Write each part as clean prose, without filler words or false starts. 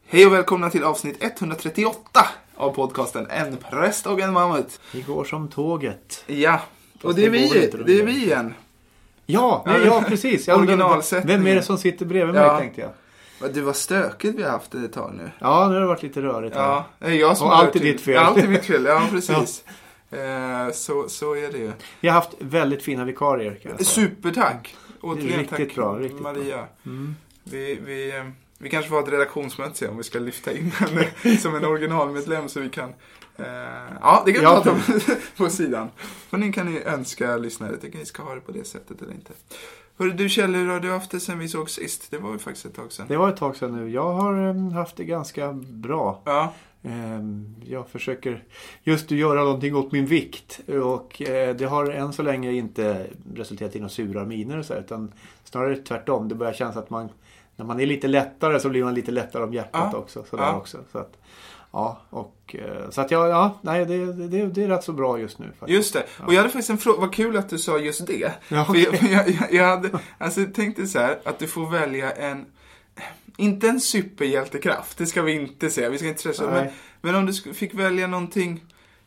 Hej och välkomna till avsnitt 138 av podcasten En präst och en mammut. Vi går som tåget. Ja, och det är vi igen. Ja, precis. Vem är det som sitter bredvid mig, tänkte jag. Det var stökigt vi har haft ett tag nu. Ja, nu har det varit lite rörigt. Ja, jag som och alltid ditt fel. Alltid mitt fel, ja precis. Ja. Så är det ju. Vi har haft väldigt fina vikarier, kan jag säga. Supertack. Återigen riktigt tack bra, riktigt Maria. Bra. Mm. Vi kanske får ha ett redaktionsmöte om vi ska lyfta in henne som en originalmedlem så vi kan... det kan vi prata om på sidan. Men ni kan ni önska lyssnare. Tycker ni ska ha det på det sättet eller inte. Hörru du Kjell, hur har du haft det sen vi såg sist? Det var ju faktiskt ett tag sedan. Det var ett tag sedan nu. Jag har haft det ganska bra. Ja. Jag försöker just göra någonting åt min vikt. Och det har än så länge inte resulterat i några sura miner och så, utan snarare tvärtom. Det börjar kännas att när man är lite lättare så blir man lite lättare om hjärtat också. Också. Så att, det är rätt så bra just nu. Faktiskt. Just det. Och jag hade faktiskt en fråga. Vad kul att du sa just det. Ja, okay. jag hade tänkte så här att du får välja inte en superhjältekraft. Det ska vi inte säga. Vi ska inte stressa. Men om du fick välja någonting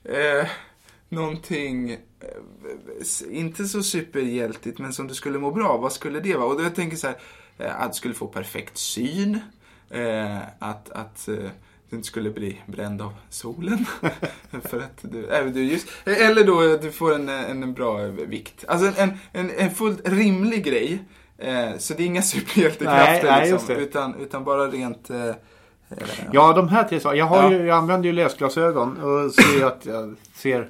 inte så superhjältigt men som du skulle må bra. Vad skulle det vara? Och då jag tänker så här att du skulle få perfekt syn. Att du inte skulle bli bränd av solen. För att eller då att du får en bra vikt. Alltså en fullt rimlig grej. Så det är inga superhjältekrafter liksom, utan bara rent... Ja, de här tre sakerna. Jag använder ju läsglasögon och ser att jag ser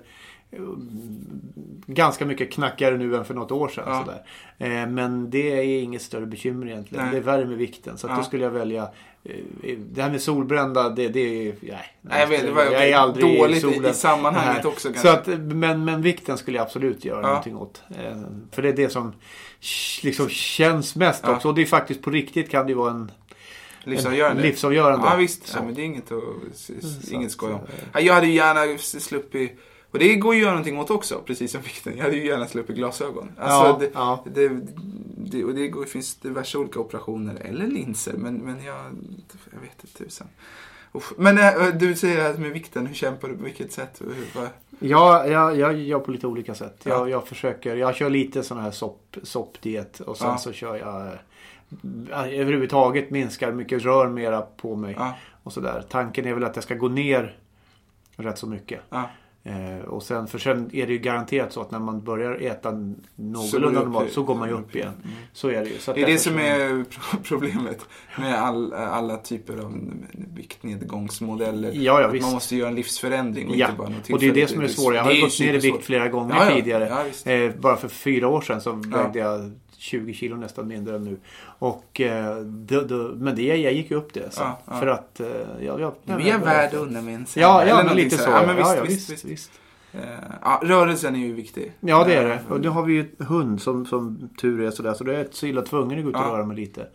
ganska mycket knackigare nu än för något år sedan. Ja. Sådär. Men det är inget större bekymmer egentligen. Nej. Det är värre med vikten. Så att då skulle jag välja... Det här med solbrända, det är... Jag är aldrig dåligt i solen. I sammanhanget också. Så att, men vikten skulle jag absolut göra någonting åt. För det är det som liksom känns mest också. Och det är faktiskt på riktigt kan det ju vara en livsavgörande. Ja visst, men det är inget skoj om. Jag hade ju gärna sluppit... Och det går ju att göra någonting åt också, precis som vikten. Jag hade ju gärna sluppit glasögon. Alltså, det finns diverse olika operationer eller linser, men jag vet inte tusan. Men du säger att med vikten, hur kämpar du på vilket sätt? Jag gör på lite olika sätt. Jag kör lite sån här soppdiet och sen så kör jag överhuvudtaget minskar mycket, rör mera på mig och sådär. Tanken är väl att jag ska gå ner rätt så mycket. Och sen är det ju garanterat så att när man börjar äta någorlunda normalt så går man ju upp igen. Så är det ju. Så det är det som är problemet med alla typer av viktnedgångsmodeller. Ja, att man måste göra en livsförändring och inte bara något tillfälligt. Och det är det som är svårt. Jag har gått ner i vikt flera gånger tidigare. Bara för 4 år sedan så vägde jag 20 kilo nästan mindre än nu. Och men jag gick upp det så. För att vi är värda unna med en men lite så. Men visst. Rörelsen är ju viktig. Ja, det är det. Och nu har vi ju ett hund som tur är sådär. Så det är så illa tvungen att gå ut och röra mig lite.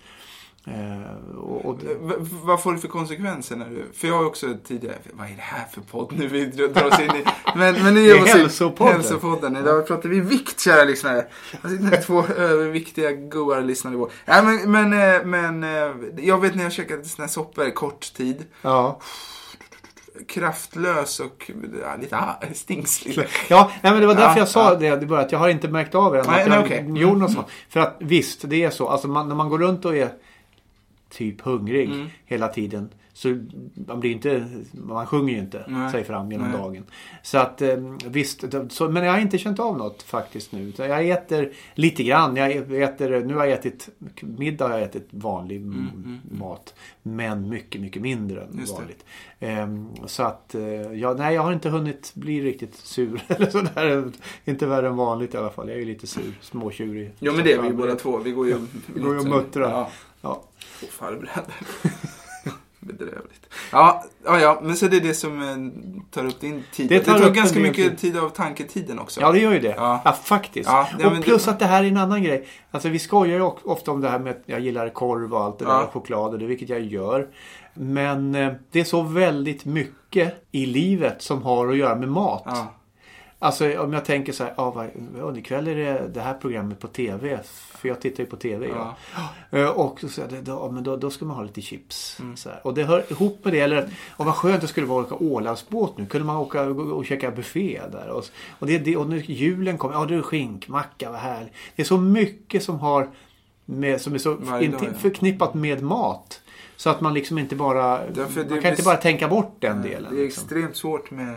Vad får det för konsekvenser när du... För jag har också tidigare... Vad är det här för podd nu vi drar oss in i? Men det är hälsopodden. Idag pratar vi vikt, kära lyssnare. Alltså, 2 viktiga goa lyssnare i vår. Men jag vet när jag käkade såna här soppor kort tid. Ja. Kraftlös och lite stingslig. Men det var därför jag sa det började, att jag har inte märkt av det. Gjorde något sånt. För att visst, det är så. Alltså när man går runt och är typ hungrig hela tiden så man sjunger ju inte sig fram genom dagen. Så att visst, men jag har inte känt av något faktiskt nu. Jag äter lite grann. Nu har jag ätit middag, har jag ätit vanlig mat, men mycket mycket mindre än vanligt. Så att jag har inte hunnit bli riktigt sur eller sådär. Inte värre än vanligt i alla fall. Jag är ju lite sur, småtjurig. Ja, men det är vi båda två. Vi går ju och muttrar. Ja. Och farbröder. Bedrövligt. Men så det är det som tar upp din tid. Det tar ganska mycket tid av tanketiden också. Ja, det gör ju det. Ja faktiskt. Och plus att det här är en annan grej. Alltså vi skojar ju ofta om det här med att jag gillar korv och allt det där, choklad och det, vilket jag gör. Men det är så väldigt mycket i livet som har att göra med mat. Alltså om jag tänker så här, ikväll är det här programmet på tv. För jag tittar ju på tv. Ja. Och så då ska man ha lite chips. Så här. Och det hör ihop med det. Eller vad skönt det skulle vara att åka Ålandsbåt nu. Kunde man åka och käka buffé där. Och nu julen kommer. Ja, det är skinkmacka, vad härligt. Det är så mycket som är så förknippat med mat. Så att man liksom inte bara... Man kan inte bara tänka bort den delen. Det är extremt svårt med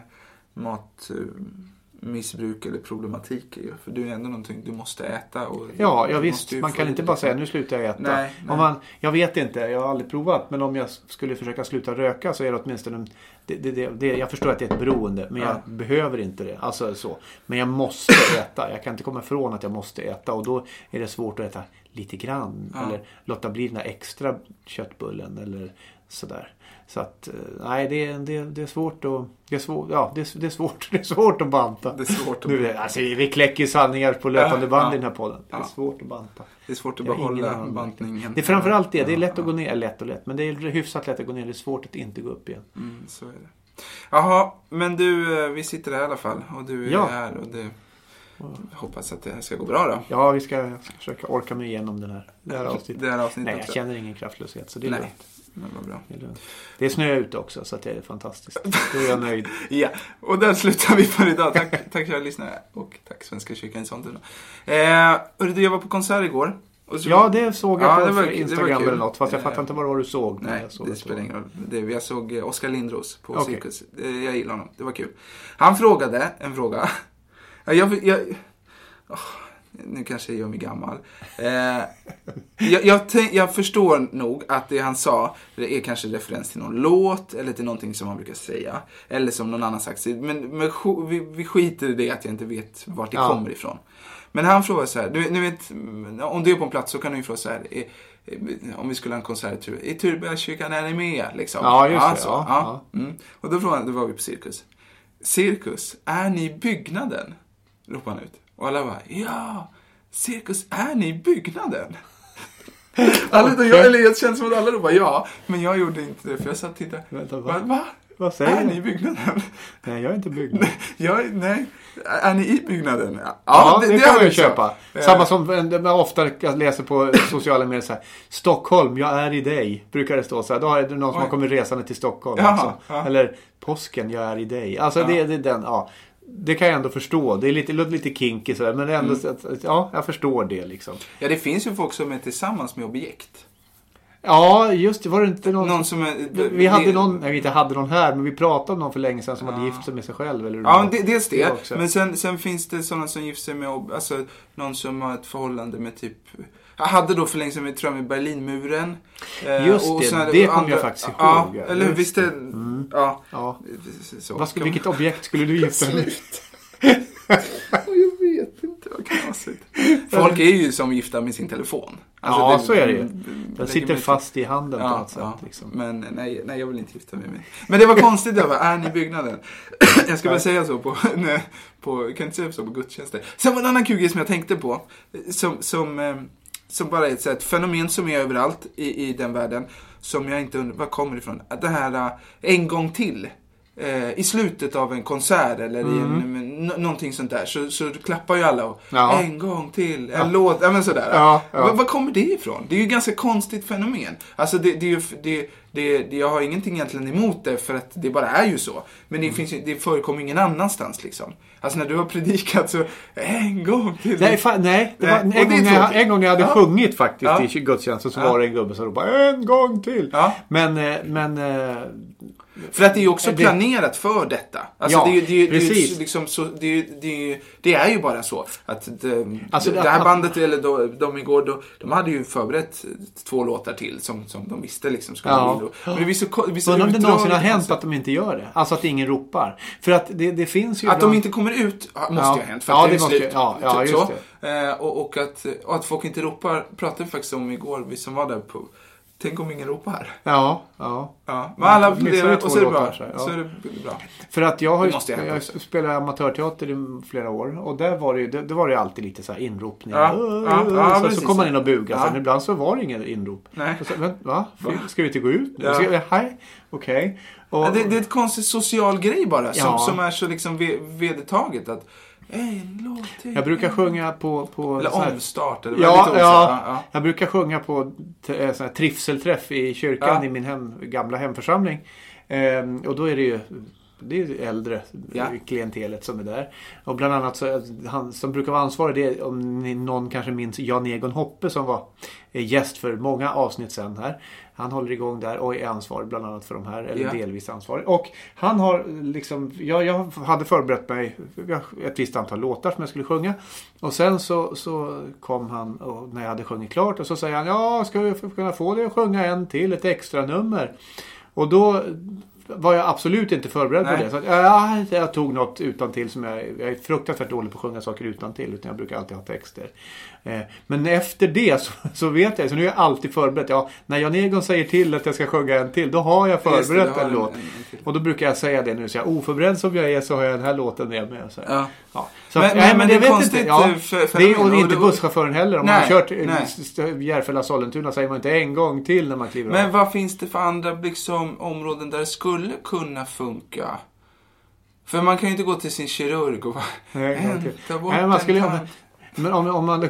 matmissbruk eller problematik. För det är ändå någonting du måste äta. Och ja visst. Man kan inte bara säga nu slutar jag äta. Nej. Jag vet inte, jag har aldrig provat. Men om jag skulle försöka sluta röka så är det åtminstone... jag förstår att det är ett beroende. Men jag behöver inte det. Alltså så. Men jag måste äta. Jag kan inte komma ifrån att jag måste äta. Och då är det svårt att äta lite grann. Eller låta bli den här extra köttbullen. Eller sådär. Så att, nej, det är svårt att... Det är svårt att banta. Det är svårt att banta. Alltså, vi kläcker sanningar på löpande band i den här podden. Det är svårt att banta. Det är svårt att behålla bantningen. Det är framförallt det. Det är lätt att gå ner. Lätt. Men det är hyfsat lätt att gå ner. Det är svårt att inte gå upp igen. Så är det. Jaha, men du, vi sitter här i alla fall. Och du är här och det... Hoppas att det här ska gå bra då. Ja, vi ska försöka orka mig igenom det här avsnittet. Nej, jag känner ingen kraftlöshet. Så det är lugnt. Men vad bra. Det är snö ute också så att det är fantastiskt. Då är jag nöjd. Ja, och där slutar vi för idag. Tack kära lyssnare och tack Svenska kyrkan i Sollentuna. Jag var på konsert igår. Det såg jag på Instagram eller något. Fast jag fattar inte vad du såg. Nej, det spelar ingen roll. Jag såg Oskar Lindros på Cirkus. Jag gillar honom, det var kul. Han frågade en fråga. Nu kanske jag gör mig gammal. Jag förstår nog att det han sa det är kanske referens till någon låt eller till någonting som man brukar säga. Eller som någon annan sagt. Men vi skiter i det att jag inte vet vart det kommer ifrån. Men han frågar så här, du vet, om du är på en plats så kan du ju fråga så här, om vi skulle ha en konsert i Turbakyrkan, är ni med? Liksom. Ja, just det. Och då frågade han, då var vi på Cirkus. Cirkus, är ni i byggnaden? Ropade han ut. Och alla bara, ja, Cirkus, är ni i byggnaden? Jag känns som att alla ropade ja, men jag gjorde inte det för jag satt och tittade. Va? Vad säger är ni i byggnaden? Nej, jag är inte i byggnaden. Nej, är ni i byggnaden? Ja, det kan man ju köpa. Samma som man ofta läser på sociala medier så här, Stockholm, jag är i dig. Brukar det stå så här. Då är det någon som har kommit resande till Stockholm. Ja. Eller påsken, jag är i dig. Alltså det är den, det kan jag ändå förstå. Det är lite kinky så här, men det är ändå jag förstår det liksom. Ja, det finns ju folk som är tillsammans med objekt. Ja, just det. Var det inte någon som vi hade någon, vi inte hade någon här, men vi pratade om någon för länge sedan som hade gift sig med sig själv eller dels det. Men sen finns det sådana som gift sig med alltså någon som har ett förhållande med typ jag hade då för länge sedan tror jag med Berlinmuren. Just och det kommer jag faktiskt ihåg. Ja, eller hur, visst det. Så. Vilket objekt skulle du gifta dig med? Jag vet inte, vad knasigt. Folk är ju som gifta med sin telefon. Alltså så är det ju. Den sitter fast i handen på något sätt. Liksom. Men nej, jag vill inte gifta mig med. Men det var konstigt, är ni i byggnaden? Jag ska bara säga så på kan inte säga så på gudstjänster. Sen var en annan kul grej som jag tänkte på. Som bara är ett fenomen som är överallt i den världen. Som jag inte undrar, var kommer ifrån? Det här en gång till. I slutet av en konsert eller i någonting sånt där så klappar ju alla och en gång till en låt men sådär. Vad kommer det ifrån? Det är ju ett ganska konstigt fenomen. Alltså jag har ingenting egentligen emot det för att det bara är ju så. Men det förekommer ingen annanstans liksom. Alltså när du har predikat så en gång till. Nej, det var en gång när jag hade sjungit faktiskt i gudstjänsten så var det en gubbe som ropade en gång till. Men för att det är ju också planerat för detta. Alltså det är ju bara så att det här bandet eller de igår de hade ju förberett 2 låtar till som de visste liksom skulle bli. Men det om det någonsin har hänt att de inte gör det. Alltså att ingen ropar. För att det finns ju att de inte kommer ut måste ju ha hänt för att det är slut. Just det. Och att folk inte ropar pratade vi faktiskt om igår vi som var där Tänk om ingen ropar. Ja. Men alla funderar och så är det bra. Så är det bra. För att jag spelar amatörteater i flera år. Och där var det alltid lite så här inropningar. Så kom man in och bugade. Sen ibland så var det ingen inrop. Nej. Och så, va? Ska vi inte gå ut? Hej. Okej. Det är ett konstigt social grej bara. Som är så liksom vedertaget att jag brukar sjunga på eller omstart eller jag brukar sjunga på sån här trivselträff i kyrkan i min gamla hemförsamling. Och då är det är äldre klientelet som är där. Och bland annat så han som brukar vara ansvarig, det är, om någon kanske minns, Jan-Egon Hoppe som var gäst för många avsnitt sen här. Han håller igång där och är ansvarig bland annat för de här, eller delvis ansvarig. Och han har liksom, jag hade förberett mig ett visst antal låtar som jag skulle sjunga. Och sen så kom han och när jag hade sjungit klart och så säger han, ska vi kunna få det att sjunga en till, ett extra nummer. Och då var jag absolut inte förberedd på det. Så jag tog något utantill som jag är fruktansvärt dålig på att sjunga saker utantill, utan jag brukar alltid ha texter. Men efter det så vet jag, så nu är jag alltid förberedd. När Jan-Egon säger till att jag ska sjunga en till, då har jag förberett en låt. Och då brukar jag säga det nu, så jag oförberedd som jag är så har jag den här låten med. Så. Så, men det är konstigt. Och inte busschauffören heller. Om man har kört Järfälla-Sollentuna säger man inte en gång till när man kliver av. Men vad finns det för andra liksom, områden där det skulle kunna funka? För man kan ju inte gå till sin kirurg och ta bort man skulle, men om man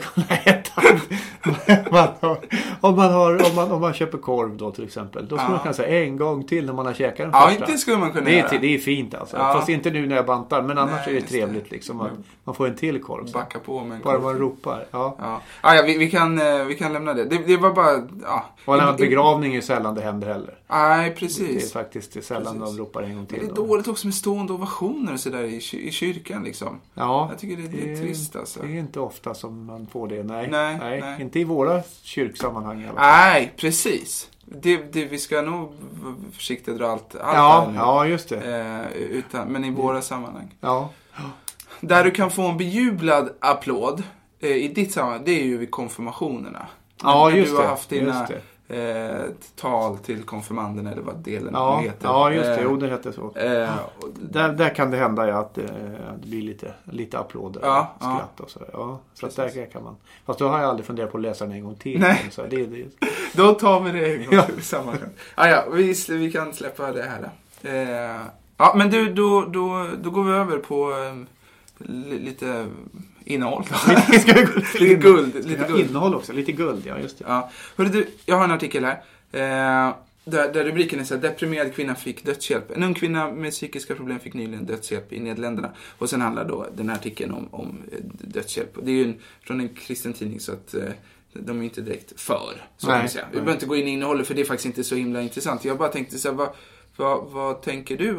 om man köper korv då till exempel, då skulle man kunna säga en gång till när man har käkat den första. Ja, inte skulle man kunna göra. Det är fint alltså. Fast inte nu när jag bantar, men annars är det trevligt liksom. Man får en till korv. Så. Backa på med en korv. Bara man ropar. Vi kan lämna det. Det var bara och en begravning är sällan det händer heller. Nej, precis. Det är faktiskt sällan de ropar en gång till. Men det är dåligt också med stående ovationer och så där i kyrkan liksom. Ja. Jag tycker det är trist alltså. Det är inte ofta som man får det. Nej. Inte i våra kyrksammanhang i alla fall. Nej, precis. Vi ska nog försiktigt dra allt ja, just det. Men i våra sammanhang. Ja. Där du kan få en bejublad applåd i ditt sammanhang, det är ju vid konfirmationerna. Ja, just det. Du har haft dina tal till konfirmanden eller vad delen heter. Ja, just det. Det heter så. Där kan det hända att det blir lite applåder och skratt och så. Så att där kan man. Fast då har jag aldrig funderat på att läsa den en gång till. Nej. Så då tar vi det en gång till sammanhang. Vi kan släppa det här. Men då går vi över på lite innehåll. Lite guld. Innehåll också, lite guld, just det. Ja. Hörru du, jag har en artikel här. Där rubriken är så här: deprimerad kvinna fick dödshjälp. En ung kvinna med psykiska problem fick nyligen dödshjälp i Nederländerna. Och sen handlar då den här artikeln om dödshjälp. Det är ju från en kristen tidning, så att de är inte direkt för. Så kan man säga. Vi behöver inte gå in i innehållet, för det är faktiskt inte så himla intressant. Jag bara tänkte så här, vad tänker du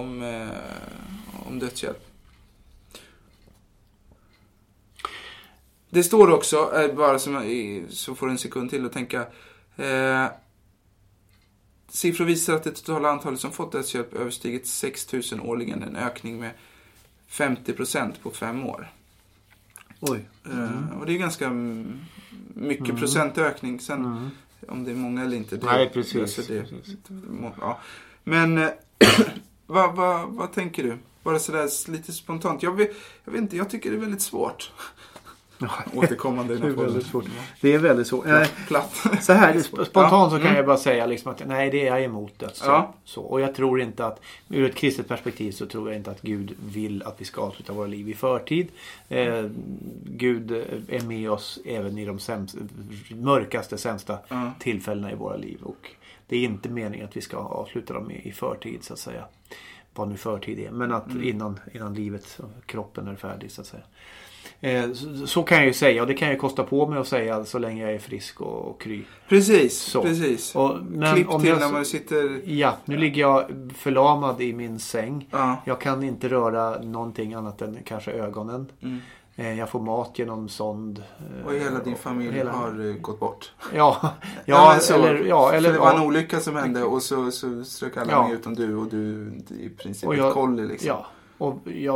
om dödshjälp? Det står också, bara så får en sekund till att tänka. Siffror visar att det totala antalet som fått dödshjälp överstigit 6 000 årligen. En ökning med 50% på 5 år. Oj. Och det är ganska mycket procentökning. Sen om det är många eller inte. Nej, precis. Men vad tänker du? Bara sådär lite spontant. Jag vet inte, jag tycker det är väldigt svårt. Återkommande. Det är väldigt svårt. Det är väldigt svårt. Platt. Så här spontant så kan jag bara säga liksom att nej, det är jag emot dödshjälp. Så. Och jag tror inte att, ur ett kristet perspektiv så tror jag inte att Gud vill att vi ska avsluta våra liv i förtid. Gud är med oss även i de mörkaste, sämsta tillfällena i våra liv. Och det är inte meningen att vi ska avsluta dem i förtid, så att säga. Vad nu förtid är. Men att innan livet, kroppen är färdig, så att säga. Så kan jag ju säga, och det kan jag kosta på mig att säga så länge jag är frisk och kry. Precis. Men klipp till när man sitter. Ja, nu ligger jag förlamad i min säng. Jag kan inte röra någonting annat än kanske ögonen. Jag får mat genom sond. Och hela din familj har gått bort. Eller det var en olycka som hände och så strök alla med utom du, och du i princip ett kolli liksom. Ja, och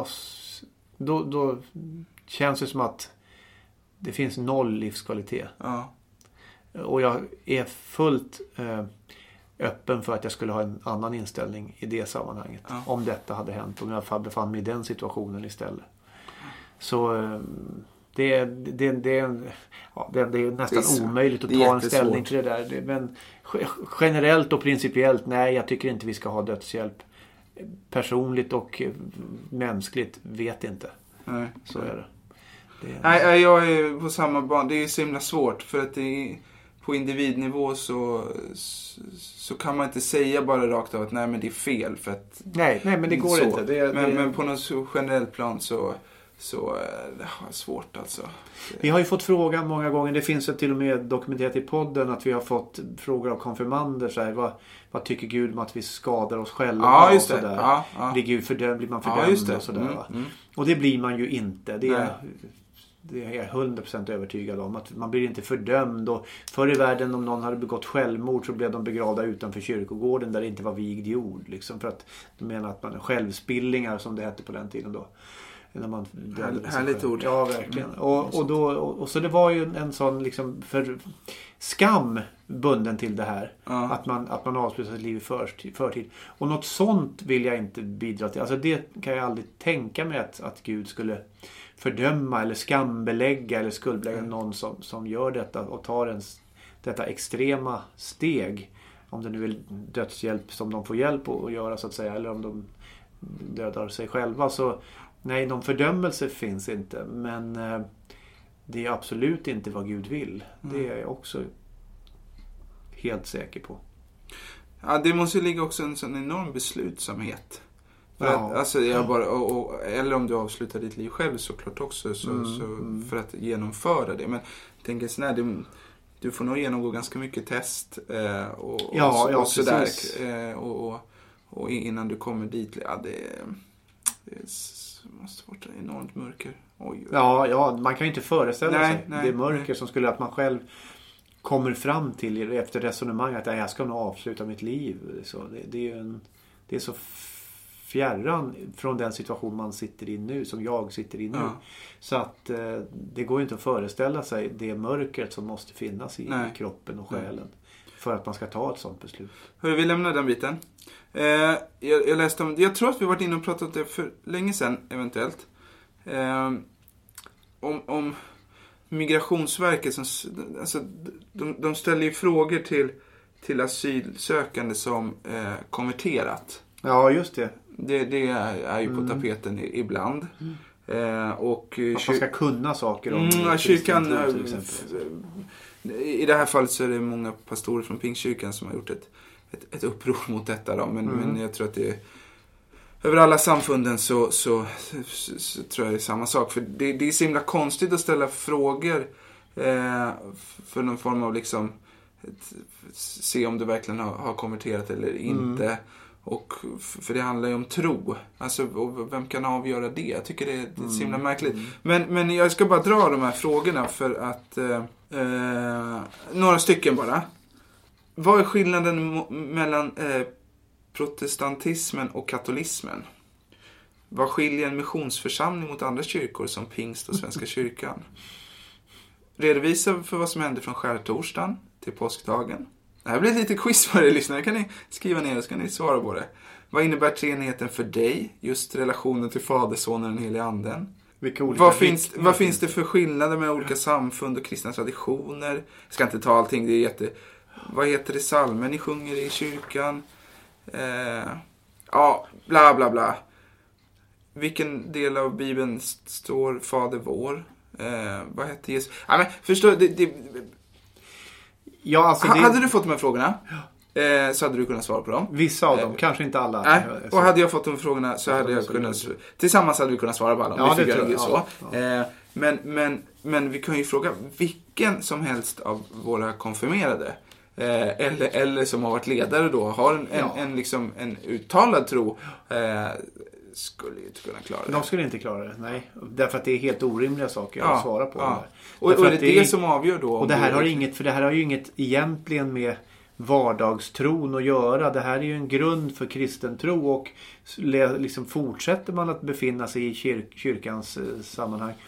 då känns det som att det finns 0 livskvalitet. Och jag är fullt öppen för att jag skulle ha en annan inställning i det sammanhanget. Ja. Om detta hade hänt. Om jag befann mig i den situationen istället. Så det är nästan omöjligt att ta en ställning till det där. Men generellt och principiellt, nej, jag tycker inte vi ska ha dödshjälp. Personligt och mänskligt vet inte. Nej. Så är det. Nej, jag är på samma ban. Det är så himla svårt för att det är, på individnivå så kan man inte säga bara rakt av att nej, men det är fel för att nej men det går så. Inte. Men på något så generellt plan så det är svårt alltså. Vi har ju fått frågan många gånger, det finns till och med dokumenterat i podden att vi har fått frågor av konfirmander så här, vad tycker Gud om att vi skadar oss själva? Ja, just det. Blir man fördömd och sådär. Och det blir man ju inte. Det är jag 100% övertygad om. Att man blir inte fördömd. Och förr i världen om någon hade begått självmord så blev de begravda utanför kyrkogården där det inte var vigd jord. Liksom, för att de menar att man är självspillingar som det hette på den tiden då. När man härligt ord. Ja, verkligen. Och så det var ju en sån liksom för skam bunden till det här. Att man avslutar sitt liv i förtid. Och något sånt vill jag inte bidra till. Alltså det kan jag aldrig tänka mig att Gud skulle fördöma eller skambelägga eller skuldbelägga någon som gör detta och tar detta extrema steg. Om det nu är dödshjälp som de får hjälp att göra så att säga. Eller om de dödar sig själva. Så nej, någon fördömelse finns inte. Men det är absolut inte vad Gud vill. Det är jag också helt säker på. Ja, det måste ju ligga också en sån enorm beslutsamhet. För att, alltså, eller om du avslutar ditt liv själv såklart också så för att genomföra det. Men jag tänker sådär, du får nog genomgå ganska mycket test och sådär. Och innan du kommer dit, det måste vara ett enormt mörker. Oj. Ja, man kan ju inte föreställa sig det mörker som skulle att man själv kommer fram till efter resonemang att jag ska nog avsluta mitt liv. Så det är så fjärran från den situation man sitter i nu, som jag sitter i nu. Ja. Så att det går inte att föreställa sig det mörkret som måste finnas i kroppen och själen för att man ska ta ett sånt beslut. Hörru, vi lämnar den biten. Jag läste om, jag tror att vi varit inne och pratat om det för länge sedan eventuellt. Om Migrationsverket som, alltså, de ställer ju frågor till asylsökande som konverterat. Ja, just det. Det är ju på tapeten ibland. Och man ska kunna saker om kyrkan till exempel. I det här fallet så är det många pastorer från Pingstkyrkan som har gjort ett uppror mot detta då. Men jag tror att det är över alla samfunden så tror jag det är samma sak. För det är så himla konstigt att ställa frågor för någon form av liksom se om du verkligen har konverterat eller inte. Och för det handlar ju om tro. Alltså, och vem kan avgöra det? Jag tycker det är så himla märkligt. Men jag ska bara dra de här frågorna för att några stycken bara. Vad är skillnaden mellan protestantismen och katolismen? Vad skiljer en missionsförsamling mot andra kyrkor som Pingst och Svenska kyrkan? Redovisa för vad som hände från skärtorsdagen till påskdagen. Det här blir lite quiz för er lyssnare. Kan ni skriva ner och så kan ni svara på det. Vad innebär treenigheten för dig? Just relationen till Fader, Sonen och den helige Anden. Vad finns det för skillnader med olika samfund och kristna traditioner? Jag ska inte ta allting, det är vad heter det salmen ni sjunger i kyrkan? Bla bla bla. Vilken del av Bibeln står Fader vår? Vad heter Jesus? Ja, men förstår Ja, alltså hade du fått de här frågorna så hade du kunnat svara på dem. Vissa av dem, kanske inte alla. Nej. Och hade jag fått de frågorna så hade jag kunnat tillsammans hade vi kunnat svara på alla. Ja, det tror jag. Så. Ja. Men vi kan ju fråga vilken som helst av våra konfirmerade eller som har varit ledare då har en uttalad tro skulle inte kunna klara det. De skulle inte klara det, nej. Därför att det är helt orimliga saker att svara på. Ja. Och är det som avgör då? Och det här har ju inget egentligen med vardagstron att göra. Det här är ju en grund för kristen tro och liksom fortsätter man att befinna sig i kyrkans sammanhang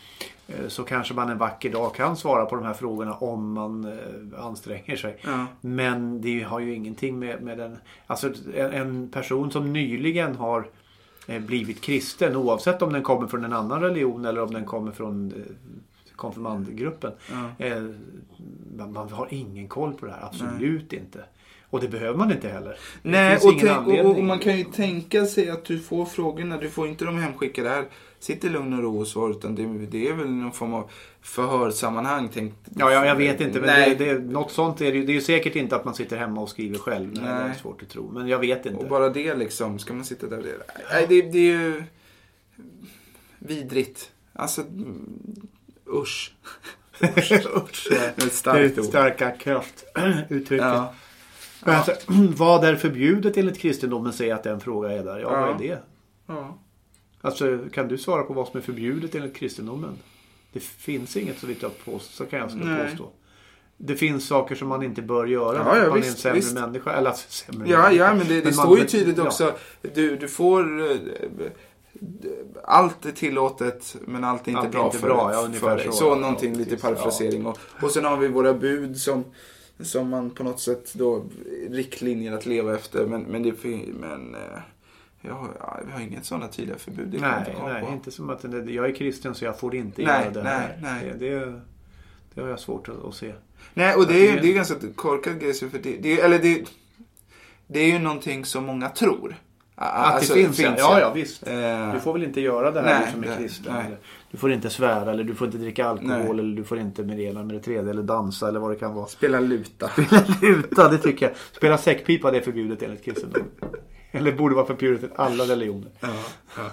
så kanske man en vacker dag kan svara på de här frågorna om man anstränger sig. Ja. Men det har ju ingenting med den... Alltså en person som nyligen har blivit kristen, oavsett om den kommer från en annan religion eller om den kommer från konfirmandgruppen. Ja. Man har ingen koll på det här, absolut inte. Och det behöver man inte heller. Nej, och man kan ju tänka sig att du får frågorna, du får inte de hemskickade här. Sitt i lugn och ro och svar, utan det är väl någon form av förhörssammanhang. Ja, jag vet inte, men något sånt är det är ju säkert inte att man sitter hemma och skriver själv. Nej. Det är svårt att tro, men jag vet inte. Och bara det liksom, ska man sitta där? Nej, det är ju vidrigt. Alltså, usch. Usch. Det är starka kraftuttrycket. Ja. Men alltså, vad är förbjudet enligt kristendomen, säger att den fråga är där. Ja, vad är det? Ja. Alltså, kan du svara på vad som är förbjudet enligt kristendomen? Det finns inget så vitt jag påstå, så kan jag påstå. Det finns saker som man inte bör göra. Man är en sämre människa. Eller sämre människa. Men det står ju tydligt också. Du får... Allt är tillåtet, men allt är inte bra för dig. Så någonting, lite parafrasering. Ja. Och sen har vi våra bud som man på något sätt då riktlinjer att leva efter. Men vi har inget sådana tydliga förbud. Nej, inte som att jag är kristen så jag får inte göra det här. Nej. Det har jag svårt att se. Nej, och det är ganska korkad grej, för det är ju någonting som många tror. Att det finns. Ja, visst. Du får väl inte göra det här som är kristen. Du får inte svära, eller du får inte dricka alkohol, eller du får inte med det tredje, eller dansa, eller vad det kan vara. Spela luta, det tycker jag. Spela säckpipa, det är förbjudet enligt kristendom. Eller borde vara förbjudet i alla religioner. Ja.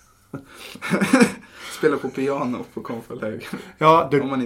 Spela på piano på konfirmandläger. Ja, det är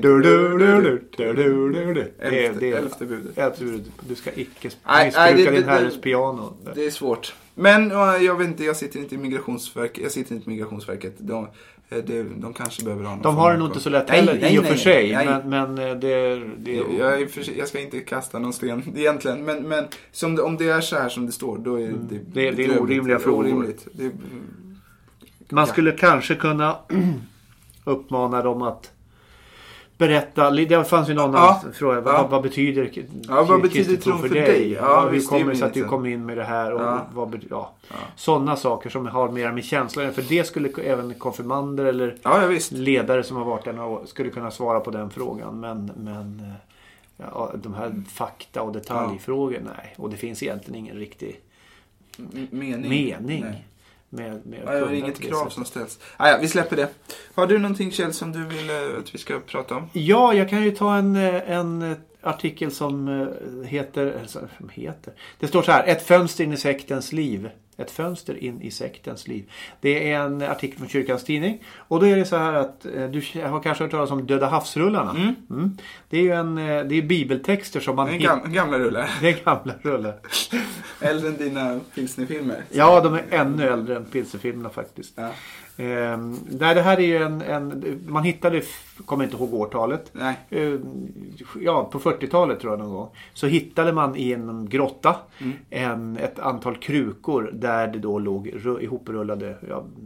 elfte budet. Du ska icke missbruka din herres piano. Det är svårt. Men jag vet inte, jag sitter inte i Migrationsverket. De kanske behöver ha någon. De har det nog inte så lätt heller i och för sig. Men jag ska inte kasta någon sten egentligen. Men om det är så här som det står, då är det är orimliga frågor. Man skulle kanske kunna uppmana dem att berätta. Det fanns ju någon annan fråga. Vad betyder tron för dig? Ja, hur kommer det sig att du kom in med det här? Och sådana saker som har mer med känslor. För det skulle även konfirmander eller ledare som har varit där skulle kunna svara på den frågan. Men de här fakta- och detaljfrågor, nej. Och det finns egentligen ingen riktig mening. Nej. Jag har inget krav som ställs. Vi släpper det. Har du någonting, Kjell, som du vill att vi ska prata om? Ja, jag kan ju ta en artikel som heter... Det står så här: ett fönster in i sektens liv. Ett fönster in i sektens liv. Det är en artikel från Kyrkans tidning. Och då är det så här att du har kanske hört talas om Döda havsrullarna. Det är ju det är bibeltexter som man gamla rullar. Det är gamla rullar. Äldre än dina pilsnerfilmer. Ja, de är ännu äldre än pilsnerfilmerna faktiskt. Ja. Det här är ju man hittade, kommer inte ihåg årtalet. Nej. På 40-talet tror jag någon gång. Så hittade man i en grotta ett antal krukor där det då låg ihoprullade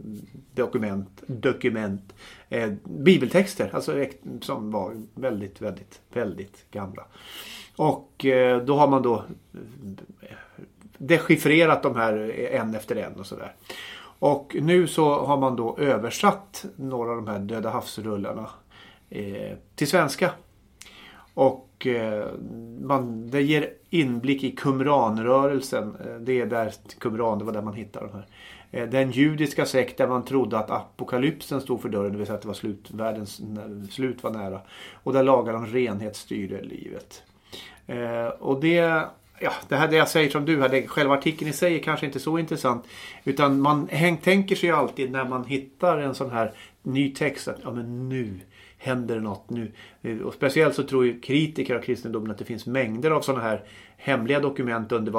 dokument, bibeltexter, alltså som var väldigt, väldigt, väldigt gamla. Och då har man då dechiffrerat de här en efter en och sådär. Och nu så har man då översatt några av de här Döda havsrullarna till svenska. Och det ger inblick i Qumranrörelsen. Det är där Qumran, det var där man hittade de här. Den judiska sekt där man trodde att apokalypsen stod för dörren, det vill säga att det var världens slut var nära. Och där lagar de renhet styrde livet. Och det här det jag säger som du här, själva artikeln i sig är kanske inte så intressant, utan man tänker sig alltid när man hittar en sån här ny text att men nu händer det något nu. Och speciellt så tror ju kritiker av kristendomen att det finns mängder av såna här hemliga dokument under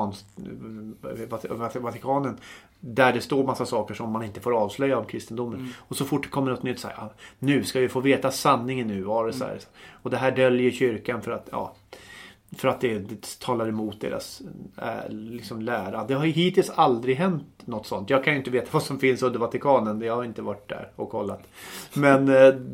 Vatikanen där det står massa saker som man inte får avslöja om kristendomen. Och så fort det kommer något nytt så här, nu ska vi få veta sanningen nu, var det så här. Och det här döljer kyrkan för att För att det talar emot deras liksom lära. Det har ju hittills aldrig hänt något sånt. Jag kan ju inte veta vad som finns under Vatikanen. Jag har inte varit där och kollat. Men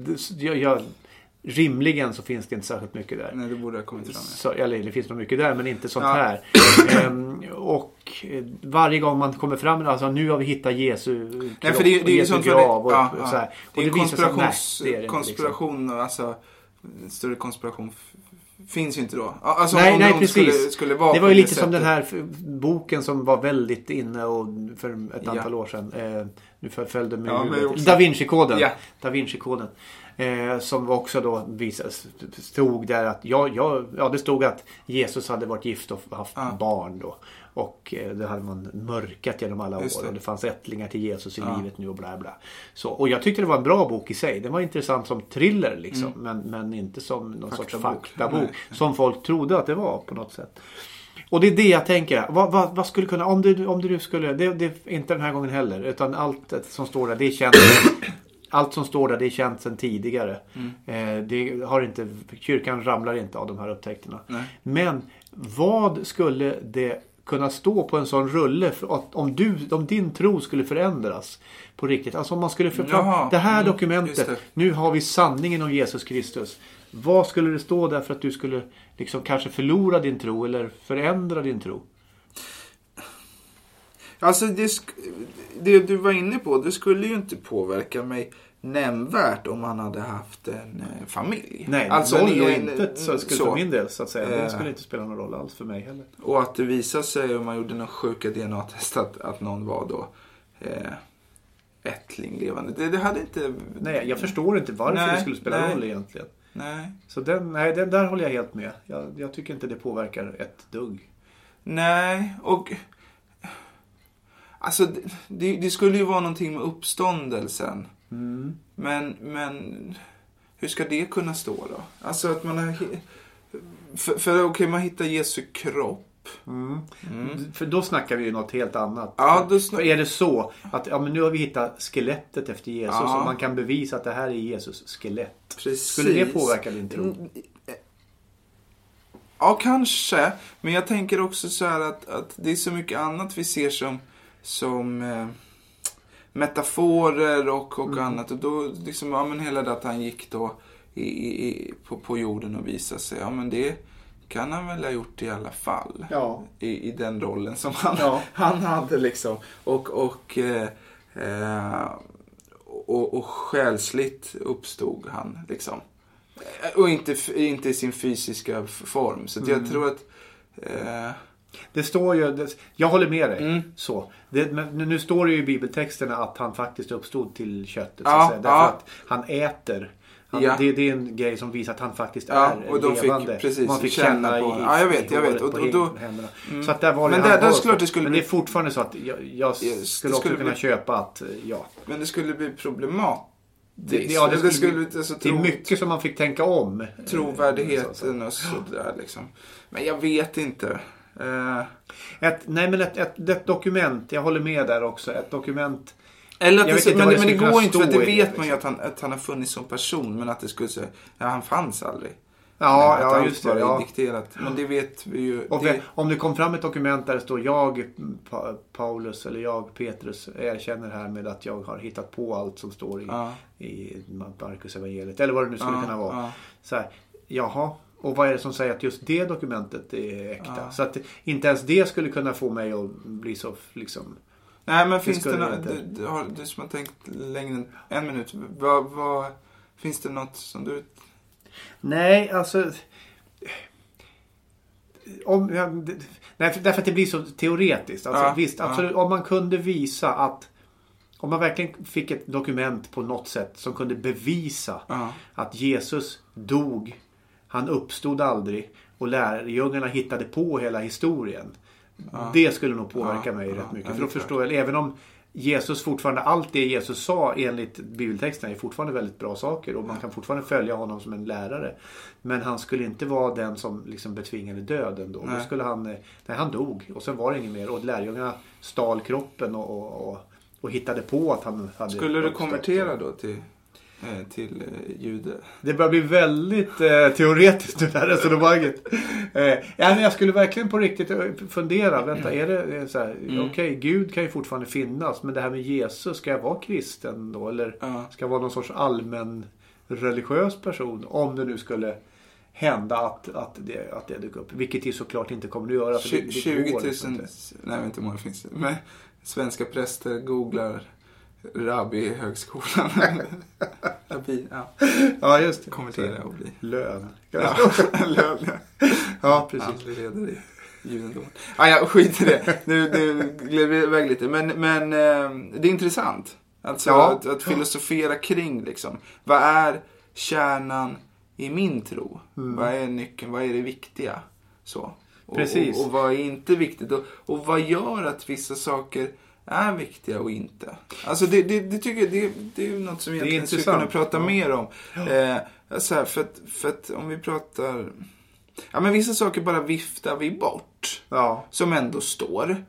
rimligen så finns det inte särskilt mycket där. Nej, det borde ha kommit fram. Så, eller det finns nog mycket där, men inte sånt här. Och varje gång man kommer fram, alltså nu har vi hittat Jesu kropp, för det är Jesu sånt grav och så här. Det är konspiration, konspiration liksom. Alltså större konspiration finns ju inte då. Alltså, nej, precis. Skulle vara det var ju lite som den här boken som var väldigt inne och för ett antal år sedan. Nu följde med Da Vinci-koden. Ja. Da Vinci-koden. Som också då stod där att det stod att Jesus hade varit gift och haft barn då. Och det hade man mörkat genom alla år. Och det fanns ättlingar till Jesus i livet nu och bla bla. Så, och jag tyckte det var en bra bok i sig. Den var intressant som thriller liksom. Men inte som någon sorts faktabok. Som folk trodde att det var på något sätt. Och det är det jag tänker. Vad skulle kunna, om du skulle, det är inte den här gången heller. Utan allt som står där, det är känt. Allt som står där, det är känt sedan tidigare. Det har inte, kyrkan ramlar inte av de här upptäckterna. Nej. Men vad skulle det kunna stå på en sån rulle för att om din tro skulle förändras på riktigt? Alltså om man skulle det här dokumentet, nu har vi sanningen om Jesus Kristus. Vad skulle det stå där för att du skulle liksom kanske förlora din tro eller förändra din tro? Alltså det du var inne på, det skulle ju inte påverka mig nämnvärt om man hade haft en familj. Nej, alltså inte så skulle för min del så att säga. Det skulle inte spela någon roll alls för mig heller. Och att det visade sig om man gjorde någon sjuka DNA-test att någon var då ättling levande. Det hade inte... Nej, jag förstår inte varför det skulle spela roll egentligen. Nej. Så den där håller jag helt med. Jag tycker inte det påverkar ett dugg. Nej, och... Alltså det skulle ju vara någonting med uppståndelsen. Men hur ska det kunna stå då? Alltså att man har... För man hittar Jesu kropp. För då snackar vi ju något helt annat. Ja, för är det så att men nu har vi hittat skelettet efter Jesus och man kan bevisa att det här är Jesus skelett. Precis. Skulle det påverka din tro? Ja, kanske. Men jag tänker också så här att det är så mycket annat vi ser som metaforer och annat. Och då liksom, hela det att han gick då på jorden och visade sig. Ja, men det kan han väl ha gjort i alla fall. Ja. I den rollen som han hade liksom. Och själsligt uppstod han liksom. Och inte i sin fysiska form. Så att jag tror att... Det står ju, jag håller med dig. Så. Men nu står det ju i bibeltexterna att han faktiskt uppstod till köttet. Så att säga, därför att han äter. Det är en grej som visar att han faktiskt är och de levande. Man fick känna på. Jag vet. Och då, så att där var det. Men det är fortfarande så att jag skulle också kunna köpa att Men det skulle bli problematiskt. Det är mycket som man fick tänka om. Trovärdigheten och sådär liksom. Men jag vet inte. Ett dokument, jag håller med där också. Ett dokument. Eller men det går inte, för det vet man ju att han har funnits som person, men att det skulle säga han fanns aldrig. Ja, just det. Ja. Dikterat. Men det vet vi ju. Om det kom fram ett dokument där det står jag Paulus eller jag Petrus erkänner här med att jag har hittat på allt som står i Markus evangeliet eller vad det nu skulle kunna vara. Så här, jaha. Och vad är det som säger att just det dokumentet är äkta? Så att inte ens det skulle kunna få mig att bli så liksom... Nej, men finns det du som har tänkt längre än en minut. Finns det något som du... Nej, alltså... Därför att det blir så teoretiskt. Alltså, visst, absolut, om man kunde visa att... Om man verkligen fick ett dokument på något sätt som kunde bevisa att Jesus dog... Han uppstod aldrig och lärjungarna hittade på hela historien. Det skulle nog påverka mig rätt mycket. För då förstår jag, även om Jesus fortfarande, allt det Jesus sa enligt bibeltexten är fortfarande väldigt bra saker. Och man kan fortfarande följa honom som en lärare. Men han skulle inte vara den som liksom betvingade döden då. Då skulle han dog och sen var det inget mer. Och lärjungarna stal kroppen och hittade på att han hade... Skulle du konvertera då till... till jude. Det börjar bli väldigt teoretiskt det här resonemanget. Jag skulle verkligen på riktigt fundera. Vänta, är det så här? Okej, Gud kan ju fortfarande finnas. Men det här med Jesus, ska jag vara kristen då? Eller ska jag vara någon sorts allmän religiös person? Om det nu skulle hända att det dyker upp. Vilket det såklart inte kommer att göra. 20 000, nej jag vet inte hur många finns det. Men svenska präster googlar rabbi i högskolan. Rabbi, ja, just det. Kommentera och bli. Lön. Ja, lön. Ja, precis. Aldrig leder i judendom. Ja, skit i det. Nu gled vi iväg lite. Men det är intressant. Alltså att filosofera kring liksom. Vad är kärnan i min tro? Vad är nyckeln? Vad är det viktiga? Så. Precis. Och vad är inte viktigt? Och vad gör att vissa saker är viktiga och inte? Alltså det tycker jag det är något som egentligen skulle kunna prata mer om. Så här, för att om vi pratar... Ja, men vissa saker bara viftar vi bort. Ja. Som ändå står.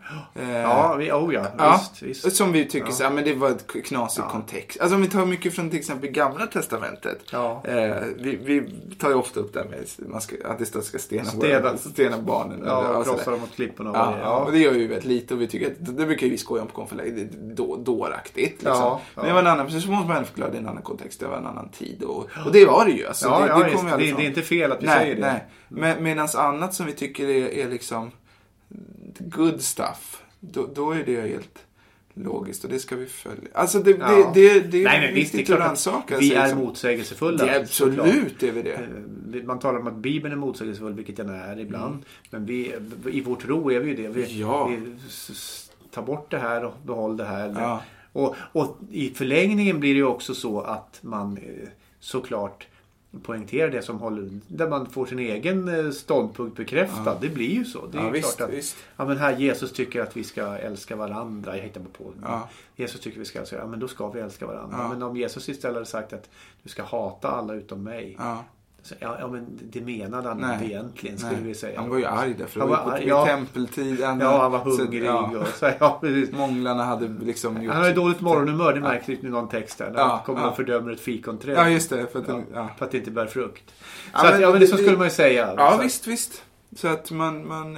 Visst. Som vi tycker så här, men det var ett knasig kontext. Alltså om vi tar mycket från till exempel Gamla Testamentet. Ja. Vi tar ju ofta upp det med att det ska stena barnen. Ja, och krossa dem mot klipporna. Och det gör vi väldigt lite. Och vi tycker att det brukar vi skoja om på konferenser. Det är dåraktigt. Liksom. Men det var en annan, precis som måste man förklara, det är en annan kontext. Det var en annan tid. Och det var det ju. Alltså, det är inte fel att vi säger det. Nej. Medan annat som vi tycker är liksom good stuff, då är det helt logiskt och det ska vi följa. Alltså det är viktigt att rannsaka. Vi är motsägelsefulla. Det är absolut är vi det. Man talar om att Bibeln är motsägelsefull, vilket den är ibland. Men i vår tro är vi ju det. Vi tar bort det här och behåll det här. Ja. Och i förlängningen blir det ju också så att man såklart poängterar det som håller, där man får sin egen ståndpunkt bekräftad. Ja. Det blir ju så. Det är klart att ja, men här Jesus tycker att vi ska älska varandra. Jag hittar på. Ja. Jesus tycker vi ska älska, ja men då ska vi älska varandra. Ja. Men om Jesus istället hade sagt att du ska hata alla utom mig. Ja. Så, men det menade han egentligen, skulle vi säga. Han var ju arg därför han var på tempeltiden. Ja, han var hungrig. Månglarna hade liksom gjort... Han hade dåligt morgonhumör, det märks nu någon text där. När kommer och fördömer ett fikonträd. Ja, just det. För att det inte bär frukt. Så det så skulle man ju säga. Ja, visst. Så att man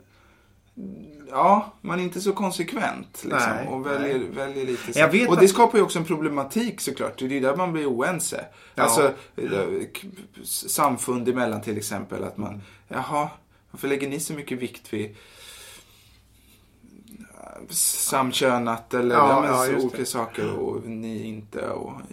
är inte så konsekvent liksom, och väljer lite så. Och det skapar ju också en problematik såklart. Det är där man blir oense. Ja. Alltså samfund emellan till exempel att man varför lägger ni så mycket vikt vid samkönat eller olika saker och ni inte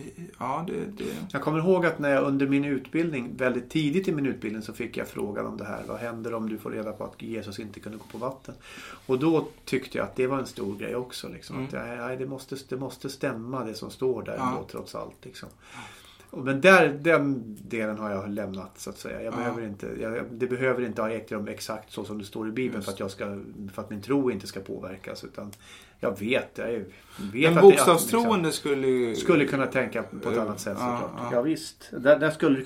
det. Jag kommer ihåg att när jag under min utbildning, väldigt tidigt i min utbildning, så fick jag frågan om det här. Vad händer om du får reda på att Jesus inte kunde gå på vatten? Och då tyckte jag att det var en stor grej också liksom. Att det måste stämma det som står där ändå, trots allt liksom. Men den delen har jag lämnat så att säga. Det behöver inte ha ägt rum exakt så som det står i Bibeln för att min tro inte ska påverkas, utan jag vet en bokstavstroende skulle kunna tänka på ett annat sätt såklart. Ja visst. Där skulle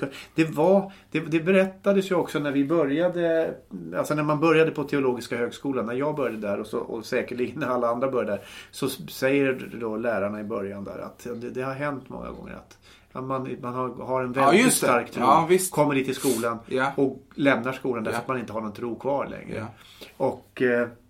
det berättades ju också när vi började, alltså när man började på teologiska högskolan, när jag började där och säkerligen när alla andra började där, så säger då lärarna i början där att det har hänt många gånger att man har en väldigt stark tro, kommer dit till skolan och lämnar skolan därför att man inte har någon tro kvar längre. Och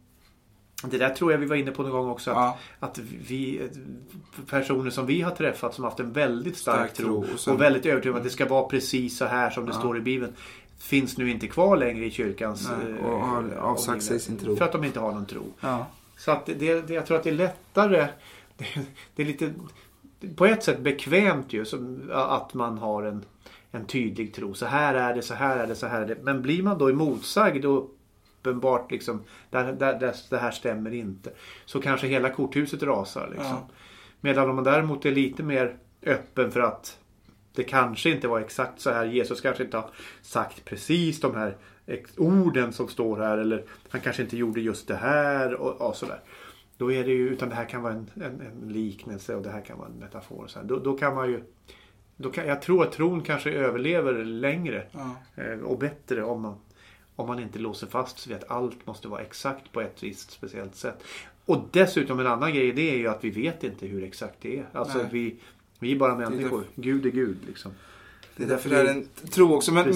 det där tror jag vi var inne på någon gång också, att vi personer som vi har träffat som haft en väldigt stark tro och väldigt övertygade om att det ska vara precis så här som det står i Bibeln, finns nu inte kvar längre i kyrkans och har avsagt sig sin tro för att de inte har någon tro. Så att jag tror att det är lättare, det är lite på ett sätt bekvämt ju att man har en tydlig tro. Så här är det, så här är det, så här är det. Men blir man då emotsagd och uppenbart liksom, där det här stämmer inte, så kanske hela korthuset rasar liksom. Medan om man däremot är lite mer öppen för att det kanske inte var exakt så här, Jesus kanske inte har sagt precis de här orden som står här, eller han kanske inte gjorde just det här och sådär. Då är det ju, utan det här kan vara en liknelse och det här kan vara en metafor. Så här. Då kan man ju, jag tror att tron kanske överlever längre och bättre om man inte låser fast sig vid att allt måste vara exakt på ett visst speciellt sätt. Och dessutom en annan grej, det är ju att vi vet inte hur exakt det är. Alltså Vi är bara människor. Gud är Gud liksom. Det är därför det är en tro också. Men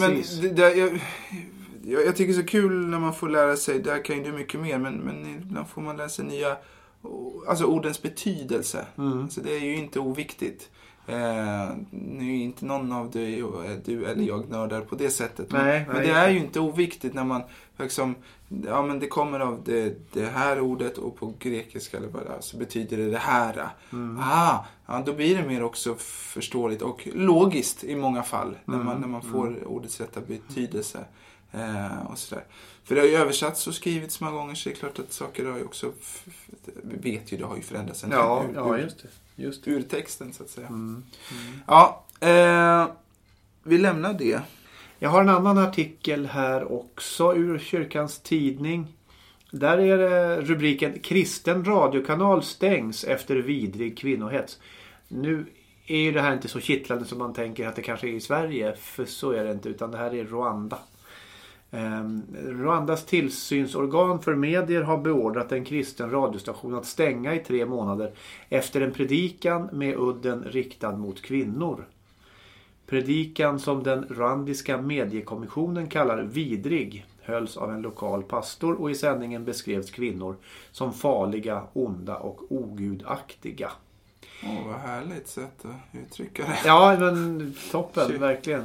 jag tycker det är så kul när man får lära sig, där kan ju du mycket mer, men ibland får man lära sig nya, alltså ordens betydelse. Alltså det är ju inte oviktigt. Nu är inte någon av du eller jag nördar på det sättet. Men det är ju inte oviktigt när man liksom, ja men det kommer av det här ordet och på grekiska eller vad det är, så betyder det här. Ja, då blir det mer också förståeligt och logiskt i många fall när man får ordets rätta betydelse. Och sådär. För det har ju översatts och skrivits många gånger, så det är klart att saker har ju också, vi vet ju, det har ju förändrats just ur texten så att säga. Ja, vi lämnar det. Jag har en annan artikel här också ur kyrkans tidning. Där är det rubriken Kristen radiokanal stängs efter vidrig kvinnohets. Nu är ju det här inte så kittlande som man tänker att det kanske är i Sverige, för så är det inte, utan det här är Rwanda. Rwandas tillsynsorgan för medier har beordrat en kristen radiostation att stänga i 3 månader efter en predikan med udden riktad mot kvinnor. Predikan, som den rwandiska mediekommissionen kallar vidrig, hölls av en lokal pastor, och i sändningen beskrevs kvinnor som farliga, onda och ogudaktiga. Vad härligt sätt att uttrycka det. Ja, men toppen, verkligen.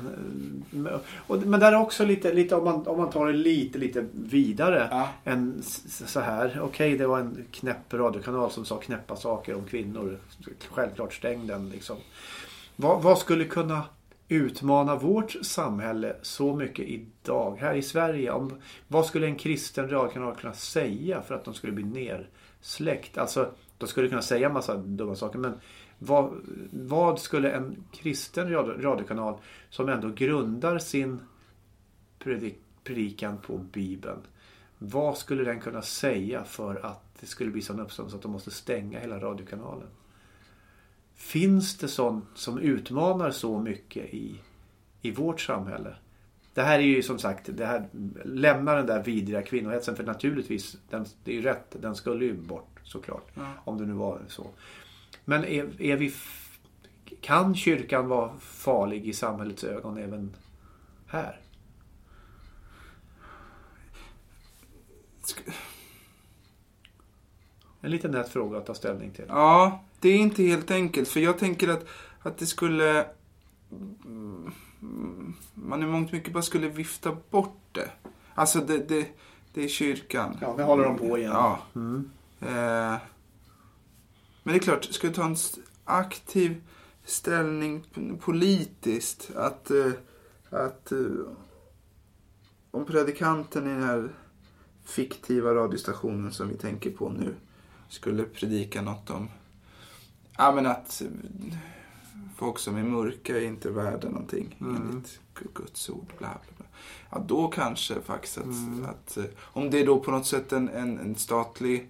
Men där är också lite om man tar det lite vidare än så här. Okej, det var en knäpp radiokanal som sa knäppa saker om kvinnor. Självklart stäng den liksom. Vad skulle kunna utmana vårt samhälle så mycket idag här i Sverige? Vad skulle en kristen radiokanal kunna säga för att de skulle bli nersläckt? Alltså, de skulle kunna säga en massa dumma saker, men vad skulle en kristen radiokanal som ändå grundar sin predikan på Bibeln, vad skulle den kunna säga för att det skulle bli sån uppståndelse att de måste stänga hela radiokanalen? Finns det sånt som utmanar så mycket i vårt samhälle? Det här är ju som sagt, det här lämnar den där vidriga kvinnohetsen, för naturligtvis, det är ju rätt, den skulle ju bort såklart, om det nu var så. Men kan kyrkan vara farlig i samhällets ögon även här? En liten nät fråga att ta ställning till. Ja, det är inte helt enkelt, för jag tänker att det skulle, man i mångt mycket bara skulle vifta bort det. Alltså det är kyrkan. Ja, nu håller de på igen. Ja. Men det är klart, ska du ta en aktiv ställning politiskt, att om predikanten i den här fiktiva radiostationen som vi tänker på nu skulle predika något om, ja men att folk som är mörka är inte värda någonting enligt Guds ord, bla bla bla. Ja, då kanske faktiskt att om det är då på något sätt en statlig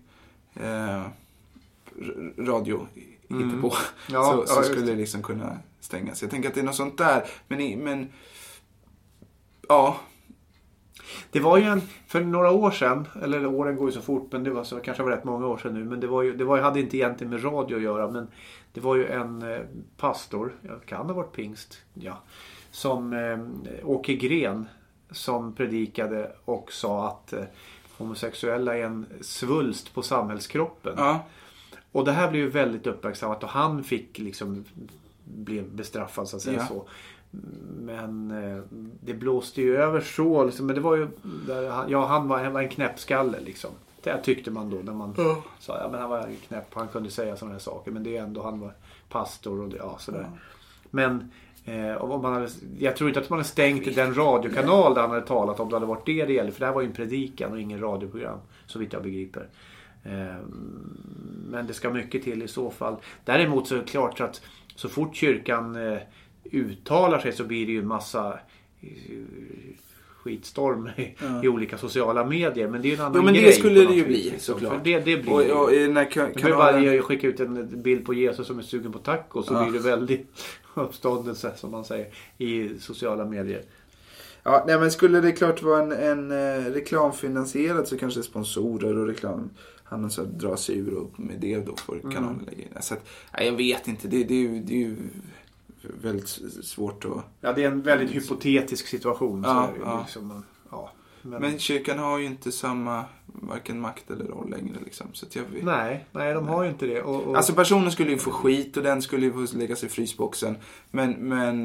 radio inte på, så skulle det liksom kunna stängas. Jag tänker att det är något sånt där, men ja. Det var ju för några år sedan, eller åren går ju så fort, men det var så kanske var rätt många år sedan nu, men det hade inte egentligen med radio att göra, men det var ju en pastor, jag kan ha varit pingst, som Åke Gren, som predikade och sa att homosexuella är en svulst på samhällskroppen. Ja. Och det här blev ju väldigt uppmärksammat, och han fick liksom blev bestraffad så att säga så. Men det blåste ju över så liksom, men det var ju han var en knäppskalle liksom. Det tyckte man då när man sa men han var knäpp, han kunde säga sådana här saker, men det är ändå, han var pastor och sådär. Men om jag tror inte att man hade stängt den radiokanal där han hade talat om det hade varit det gäller, för det här var ju en predikan och ingen radioprogram så vitt jag begriper. Men det ska mycket till i så fall. Däremot så är det klart att så fort kyrkan uttalar sig så blir det ju en massa skitstorm i olika sociala medier, men det är ju en annan grej. Men det skulle det ju bli såklart. Det blir och när bara skicka ut en bild på Jesus som är sugen på taco, så blir det väldigt uppståndelse som man säger i sociala medier. Ja, nej, men skulle det klart vara en reklamfinansierad så kanske sponsorer och reklam han så drar sig ur och med det då får kanalen lägga in. Så att, nej, jag vet inte, det är ju väldigt svårt att... Ja, det är en väldigt hypotetisk situation. Ja, så ja. Liksom, ja. Men kyrkan har ju inte samma varken makt eller roll längre liksom. Så att jag vet. Nej, de har ju inte det. Alltså personen skulle ju få skit och den skulle ju få lägga sig i frysboxen. Men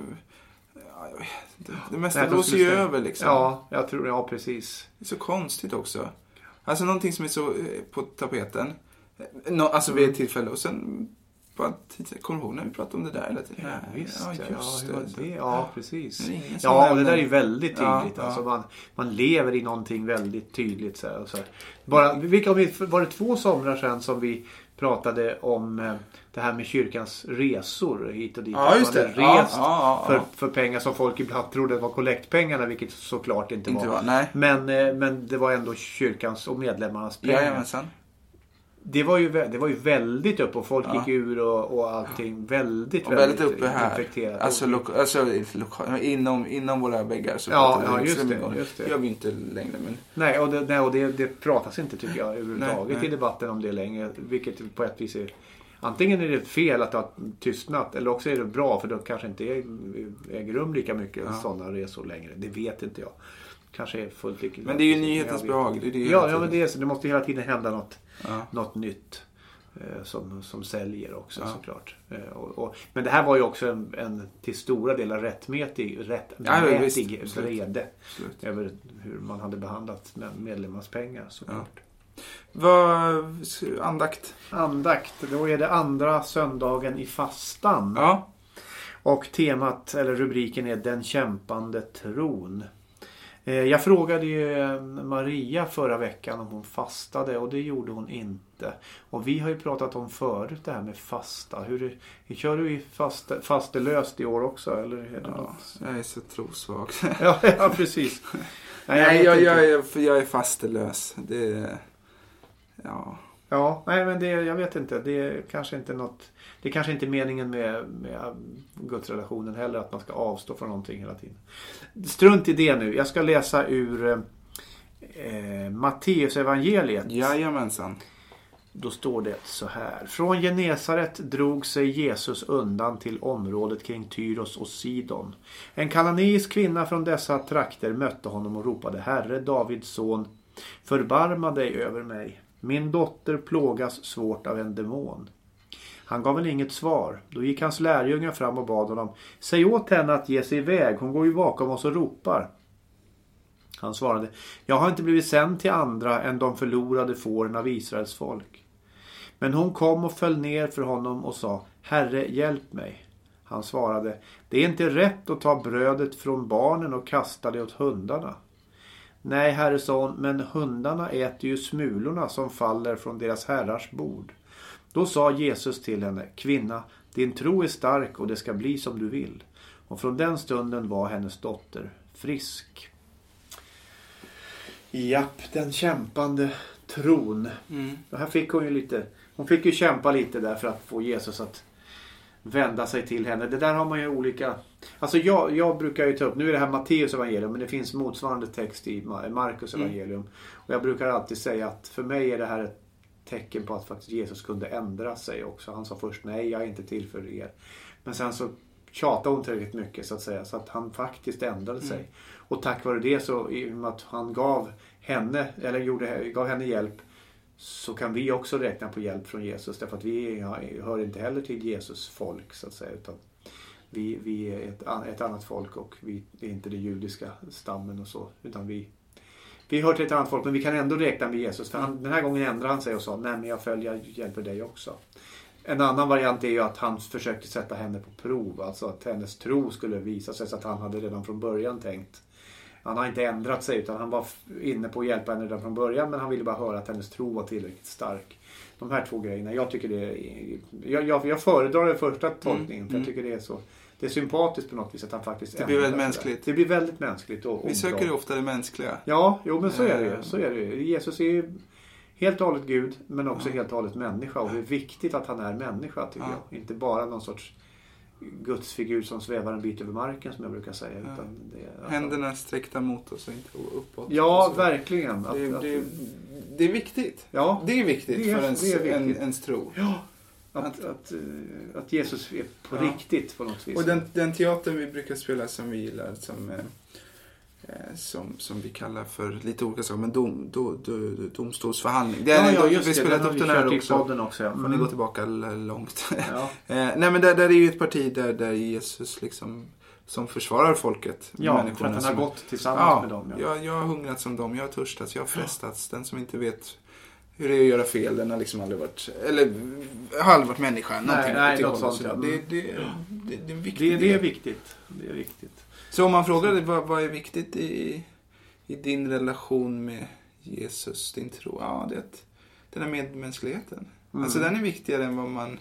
det mesta blåser ju över liksom. Ja, jag tror, ja precis. Det är så konstigt också. Alltså någonting som är så på tapeten. Alltså vid ett tillfälle och sen bara kommer ihåg när vi pratade om det där hela tiden. Ja, visst. Ja, just det. Ja, precis. Ja, det där är väldigt tydligt. Ja. Alltså man lever i någonting väldigt tydligt. Så här, och så här. Var det 2 somrar sedan som vi pratade om det här med kyrkans resor hit och dit. Ja, just det. Rest för pengar som folk ibland trodde var kollektpengarna, vilket såklart inte var. Nej. Men det var ändå kyrkans och medlemmarnas pengar. Jajamensan. Det var ju väldigt upp och folk gick ur och allting väldigt uppe här. Infekterat. Alltså inom våra väggar så just det. Gör vi inte längre men nej och det pratas inte tycker jag överhuvudtaget i debatten om det längre, vilket på ett vis är antingen är det fel att ha tystnat eller också är det bra för då kanske inte äger rum lika mycket sådana resor längre. Det vet inte jag. Kanske är fullt lika. Men det är ju nyhetens behag. Men det måste hela tiden hända något nytt som säljer också såklart. Men det här var ju också en till stora delar rättmätig vrede över hur man hade behandlat medlemmars pengar såklart. Andakt, då är det andra söndagen i fastan. Ja. Och temat eller rubriken är Den kämpande tron. Jag frågade ju Maria förra veckan om hon fastade och det gjorde hon inte. Och vi har ju pratat om förut det här med fasta. Kör du i fastelöst i år också? Eller är det något? Jag är så trosvag. ja, precis. Nej, jag är fastelös. Ja, nej men jag vet inte. Det är kanske inte meningen med gudsrelationen heller att man ska avstå från någonting hela tiden. Strunt i det nu. Jag ska läsa ur Matteus evangeliet. Jajamensan. Då står det så här. Från Genesaret drog sig Jesus undan till området kring Tyros och Sidon. En kananeisk kvinna från dessa trakter mötte honom och ropade: Herre, Davids son, förbarma dig över mig. Min dotter plågas svårt av en demon. Han gav väl inget svar. Då gick hans lärjungar fram och bad honom: Säg åt henne att ge sig iväg. Hon går ju bakom oss och ropar. Han svarade: Jag har inte blivit sänd till andra än de förlorade fåren av Israels folk. Men hon kom och föll ner för honom och sa: Herre, hjälp mig. Han svarade: Det är inte rätt att ta brödet från barnen och kasta det åt hundarna. Nej, herre son, men hundarna äter ju smulorna som faller från deras herrars bord. Då sa Jesus till henne: Kvinna, din tro är stark och det ska bli som du vill. Och från den stunden var hennes dotter frisk. Japp, den kämpande tron. Och här fick hon ju lite... Hon fick ju kämpa lite där för att få Jesus att vända sig till henne. Det där har man ju olika... Alltså jag brukar ju ta upp... Nu är det här Matteus evangelium, men det finns motsvarande text i Markus evangelium. Och jag brukar alltid säga att för mig är det här ett tecken på att faktiskt Jesus kunde ändra sig också. Han sa först: nej, jag är inte till för er. Men sen så tjatade hon tillräckligt mycket så att säga, så att han faktiskt ändrade sig. Och tack vare det, så i och med att han gav henne hjälp, så kan vi också räkna på hjälp från Jesus, därför att vi hör inte heller till Jesus folk så att säga, utan vi är ett annat folk, och vi är inte det judiska stammen och så, utan vi hör till ett annat folk, men vi kan ändå räkna med Jesus, för den här gången ändrade han sig och sa: nej, men jag hjälper dig också. En annan variant är ju att han försökte sätta henne på prov, alltså att hennes tro skulle visa sig, så att han hade redan från början tänkt. Han har inte ändrat sig, utan han var inne på att hjälpa henne redan från början, men han ville bara höra att hennes tro var tillräckligt stark. De här två grejerna, jag tycker jag föredrar den första tolkningen, för jag tycker det är sympatiskt på något vis att han faktiskt... Det blir väldigt mänskligt. Det blir väldigt mänskligt. Och vi söker ju ofta det mänskliga. Ja, men så är det ju. Jesus är ju helt och hållet Gud, men också helt och hållet människa. Och det är viktigt att han är människa, tycker jag. Inte bara någon sorts Guds figur som svävar en bit över marken, som jag brukar säga. Utan händerna sträckta mot oss och inte uppåt. Ja, verkligen. Det är viktigt. Ja, det är viktigt för ens tro. Ja. Att Jesus är på riktigt på något vis. Och den teatern vi brukar spela som vi gillar, som vi kallar för lite olika saker, men domstolsförhandling. Vi spelat upp den här också. Får ni gå tillbaka långt. Ja. Nej, men där är ju ett parti där Jesus liksom som försvarar folket. Ja, för att han har gått tillsammans med dem. Ja. Jag har hungrat som dem, jag har törstats, jag har frestats. Den som inte vet hur det är att göra fel, den har liksom aldrig varit, eller har aldrig varit människa. Nej, något sånt. Det är viktigt. Det är viktigt. Så om man frågar vad är viktigt i din relation med Jesus, din tro? Ja, det är den här medmänskligheten. Alltså den är viktigare än vad man...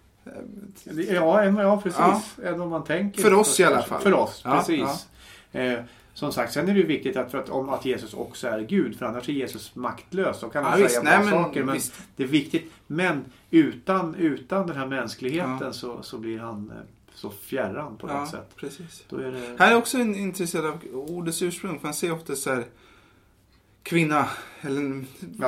Ja, precis. Än vad man tänker. För oss i alla fall. För oss, precis. Ja. Som sagt, sen är det ju viktigt att Jesus också är Gud. För annars är Jesus maktlös. Då kan man säga bra saker. Men det är viktigt. Men utan den här mänskligheten så blir han... så fjärran på något sätt. Precis. Då är det... Här är också intresserad av ordets ursprung. För man ser ofta så här kvinna. Eller,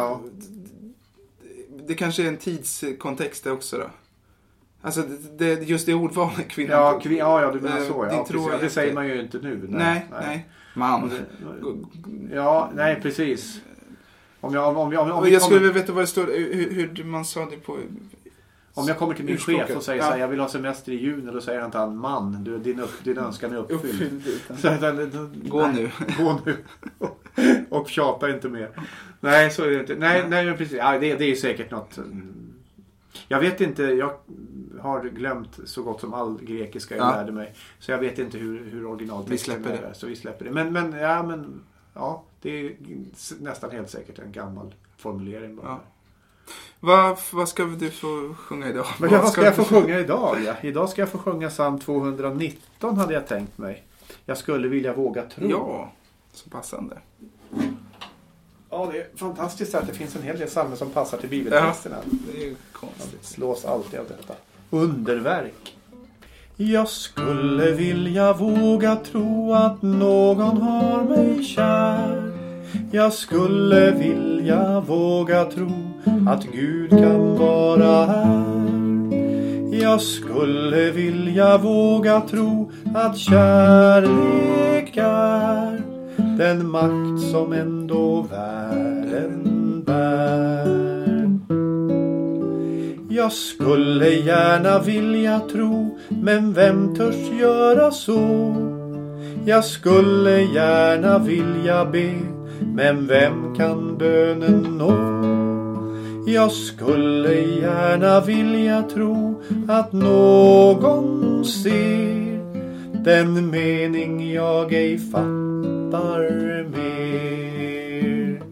det kanske är en tidskontext också då. Alltså just det ordvalet kvinna. Ja, du menar så. Det säger man ju inte nu. Nej. Man. Nej, precis. Om jag skulle vilja veta vad det står, hur man sa det på... Om jag kommer till min chef och säger så här, jag vill ha semester i juni, då säger han till en man, din önskan är uppfylld. Gå nu. Och tjata inte mer. Nej, så är det inte. Nej, men precis. Ja, det är säkert något. Jag vet inte, jag har glömt så gott som all grekiska jag lärde mig. Så jag vet inte hur originaltexten är. Så vi släpper det. Men det är nästan helt säkert en gammal formulering bara. Vad ska du få sjunga idag? Vad ska jag få sjunga idag? Ja? Idag ska jag få sjunga psalm 219 hade jag tänkt mig. Jag skulle vilja våga tro. Ja, så passande. Ja, det är fantastiskt att det finns en hel del psalmer som passar till bibeltexterna. Det är ju konstigt. Det slås alltid av detta. Underverk. Jag skulle vilja våga tro att någon har mig kär. Jag skulle vilja våga tro att Gud kan vara här. Jag skulle vilja våga tro att kärlek är den makt som ändå världen bär. Jag skulle gärna vilja tro, men vem törs göra så? Jag skulle gärna vilja be, men vem kan bönen nå? Jag skulle gärna vilja tro att någon ser den mening jag ej fattar mer.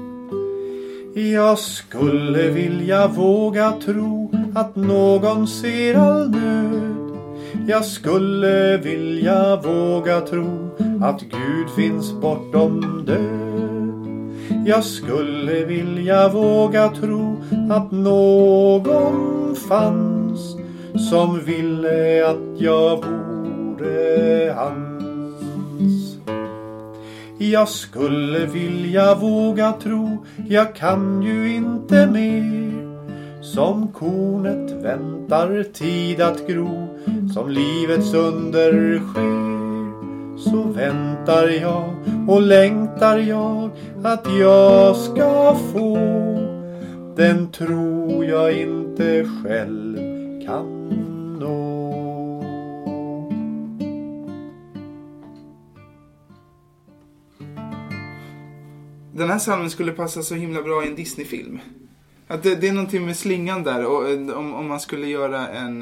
Jag skulle vilja våga tro att någon ser all nöd. Jag skulle vilja våga tro att Gud finns bortom död. Jag skulle vilja våga tro att någon fanns som ville att jag vore hans. Jag skulle vilja våga tro, jag kan ju inte mer. Som kornet väntar tid att gro, som livets under sker. Så väntar jag och längtar jag att jag ska få den tro jag inte själv kan nå. Den här psalmen skulle passa så himla bra i en Disney-film. Att det är någonting med slingan där. Och om man skulle göra en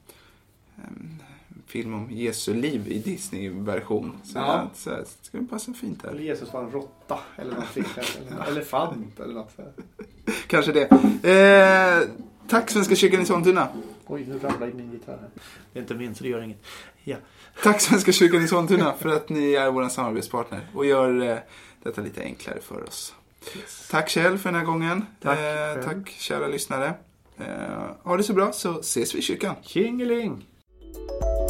film om Jesu liv i Disney-version. Så ska det passa fint där. Eller Jesus var en råtta eller någonting. Eller en elefant eller något. Kanske det. Tack Svenska kyrkan i Sollentuna. Oj, nu ramlar min gitarr här. Det är inte min så det gör inget. Ja. Tack Svenska kyrkan i Sollentuna för att ni är vår samarbetspartner. Och gör detta lite enklare för oss. Yes. Tack Kjell för den här gången. Tack kära lyssnare. Ha det så bra så ses vi i kyrkan. Tjingeling!